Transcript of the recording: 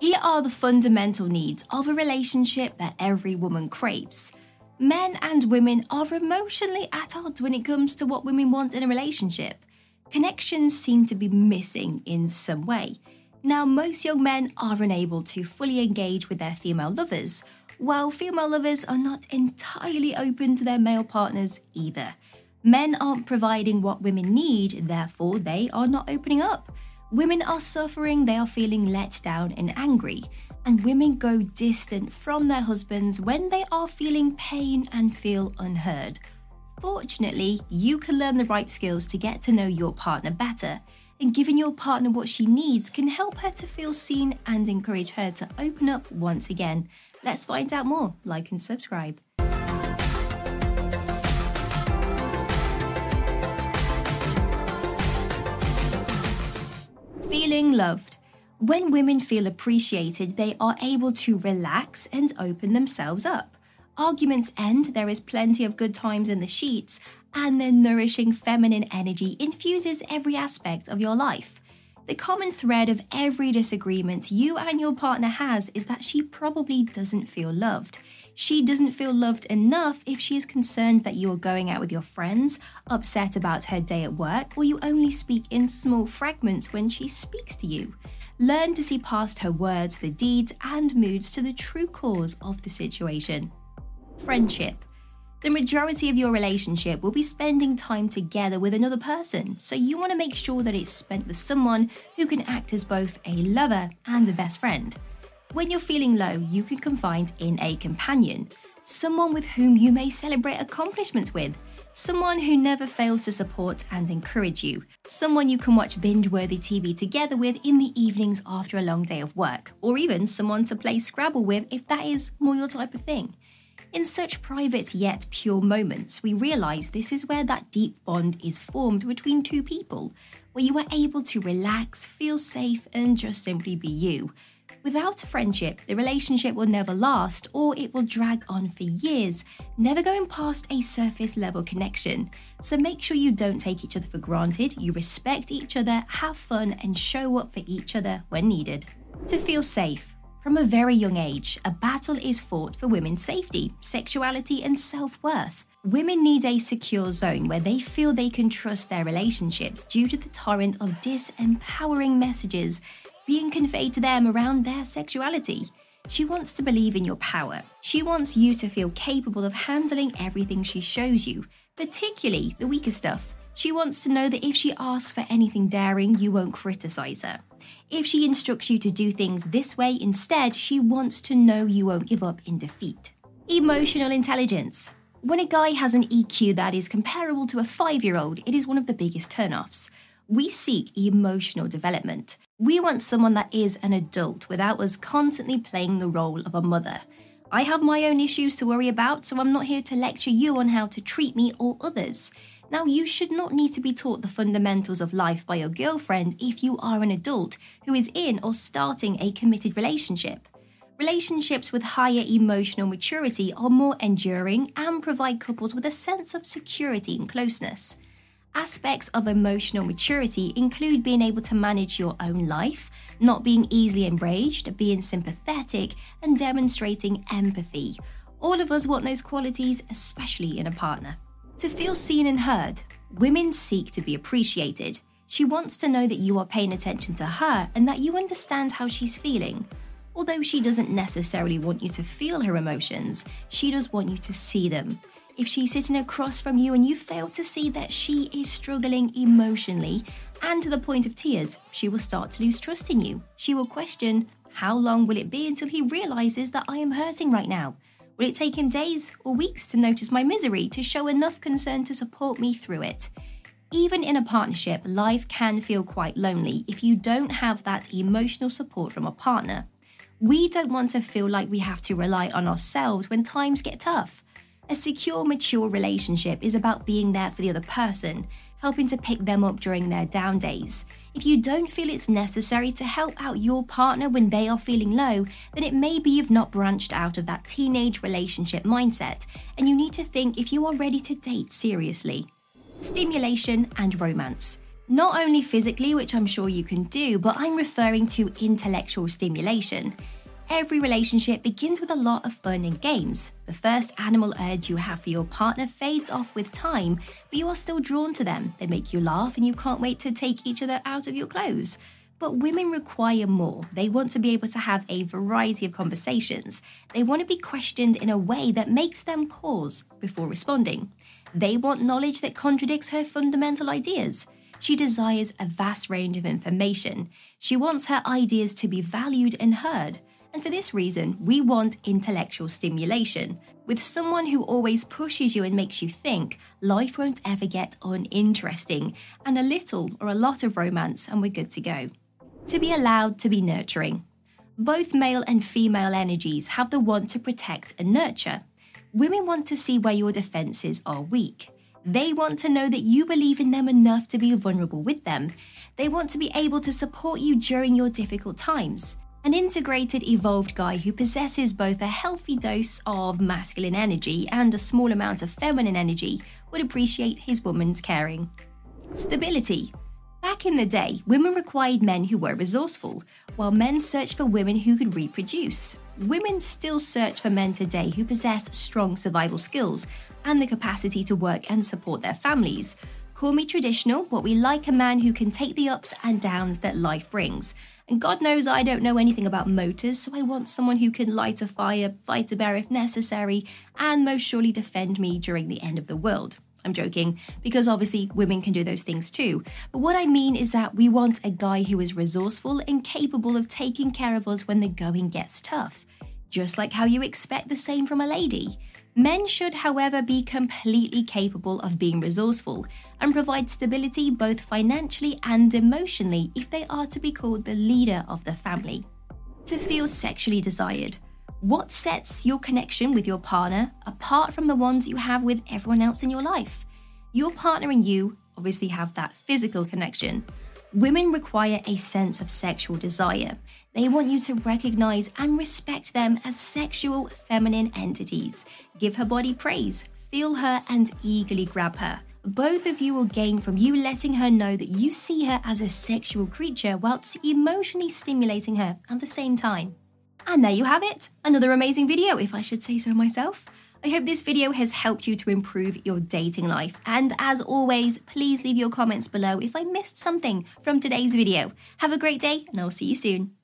Here are the fundamental needs of a relationship that every woman craves. Men and women are emotionally at odds when it comes to what women want in a relationship. Connections seem to be missing in some way. Now, most young men are unable to fully engage with their female lovers, while female lovers are not entirely open to their male partners either. Men aren't providing what women need, therefore they are not opening up. Women are suffering, they are feeling let down and angry. And women go distant from their husbands when they are feeling pain and feel unheard. Fortunately, you can learn the right skills to get to know your partner better. And giving your partner what she needs can help her to feel seen and encourage her to open up once again. Let's find out more. Like and subscribe. Feeling loved. When women feel appreciated, they are able to relax and open themselves up. Arguments end, there is plenty of good times in the sheets, and the nourishing feminine energy infuses every aspect of your life. The common thread of every disagreement you and your partner has is that she probably doesn't feel loved. She doesn't feel loved enough if she is concerned that you are going out with your friends, upset about her day at work, or you only speak in small fragments when she speaks to you. Learn to see past her words, the deeds, and moods to the true cause of the situation. Friendship. The majority of your relationship will be spending time together with another person, so you want to make sure that it's spent with someone who can act as both a lover and a best friend. When you're feeling low, you can confide in a companion, someone with whom you may celebrate accomplishments with, someone who never fails to support and encourage you, someone you can watch binge-worthy TV together with in the evenings after a long day of work, or even someone to play Scrabble with if that is more your type of thing. In such private yet pure moments, we realise this is where that deep bond is formed between two people, where you are able to relax, feel safe, and just simply be you. Without a friendship, the relationship will never last, or it will drag on for years, never going past a surface level connection. So make sure you don't take each other for granted, you respect each other, have fun, and show up for each other when needed. To feel safe. From a very young age, a battle is fought for women's safety, sexuality, and self-worth. Women need a secure zone where they feel they can trust their relationships due to the torrent of disempowering messages being conveyed to them around their sexuality. She wants to believe in your power. She wants you to feel capable of handling everything she shows you, particularly the weaker stuff. She wants to know that if she asks for anything daring, you won't criticize her. If she instructs you to do things this way instead, she wants to know you won't give up in defeat. Emotional intelligence. When a guy has an EQ that is comparable to a 5-year-old, it is one of the biggest turnoffs. We seek emotional development. We want someone that is an adult without us constantly playing the role of a mother. I have my own issues to worry about, so I'm not here to lecture you on how to treat me or others. Now, you should not need to be taught the fundamentals of life by your girlfriend if you are an adult who is in or starting a committed relationship. Relationships with higher emotional maturity are more enduring and provide couples with a sense of security and closeness. Aspects of emotional maturity include being able to manage your own life, not being easily enraged, being sympathetic, and demonstrating empathy. All of us want those qualities, especially in a partner. To feel seen and heard, women seek to be appreciated. She wants to know that you are paying attention to her and that you understand how she's feeling. Although she doesn't necessarily want you to feel her emotions, she does want you to see them. If she's sitting across from you and you fail to see that she is struggling emotionally and to the point of tears, she will start to lose trust in you. She will question, how long will it be until he realizes that I am hurting right now? Will it take him days or weeks to notice my misery, to show enough concern to support me through it? Even in a partnership, life can feel quite lonely if you don't have that emotional support from a partner. We don't want to feel like we have to rely on ourselves when times get tough. A secure, mature relationship is about being there for the other person, helping to pick them up during their down days. If you don't feel it's necessary to help out your partner when they are feeling low, then it may be you've not branched out of that teenage relationship mindset, and you need to think if you are ready to date seriously. Stimulation and romance. Not only physically, which I'm sure you can do, but I'm referring to intellectual stimulation. Every relationship begins with a lot of fun and games. The first animal urge you have for your partner fades off with time, but you are still drawn to them. They make you laugh and you can't wait to take each other out of your clothes. But women require more. They want to be able to have a variety of conversations. They want to be questioned in a way that makes them pause before responding. They want knowledge that contradicts her fundamental ideas. She desires a vast range of information. She wants her ideas to be valued and heard. And for this reason, we want intellectual stimulation. With someone who always pushes you and makes you think, life won't ever get uninteresting, and a little or a lot of romance and we're good to go. To be allowed to be nurturing. Both male and female energies have the want to protect and nurture. Women want to see where your defenses are weak. They want to know that you believe in them enough to be vulnerable with them. They want to be able to support you during your difficult times. An integrated, evolved guy who possesses both a healthy dose of masculine energy and a small amount of feminine energy would appreciate his woman's caring. Stability. Back in the day, women required men who were resourceful, while men searched for women who could reproduce. Women still search for men today who possess strong survival skills and the capacity to work and support their families. Call me traditional, but we like a man who can take the ups and downs that life brings. And God knows I don't know anything about motors, so I want someone who can light a fire, fight a bear if necessary, and most surely defend me during the end of the world. I'm joking, because obviously women can do those things too. But what I mean is that we want a guy who is resourceful and capable of taking care of us when the going gets tough. Just like how you expect the same from a lady. Men should, however, be completely capable of being resourceful and provide stability both financially and emotionally if they are to be called the leader of the family. To feel sexually desired. What sets your connection with your partner apart from the ones you have with everyone else in your life? Your partner and you obviously have that physical connection. Women require a sense of sexual desire. They want you to recognize and respect them as sexual feminine entities. Give her body praise, feel her, and eagerly grab her. Both of you will gain from you letting her know that you see her as a sexual creature whilst emotionally stimulating her at the same time. And there you have it, another amazing video, if I should say so myself. I hope this video has helped you to improve your dating life. And as always, please leave your comments below if I missed something from today's video. Have a great day, and I'll see you soon.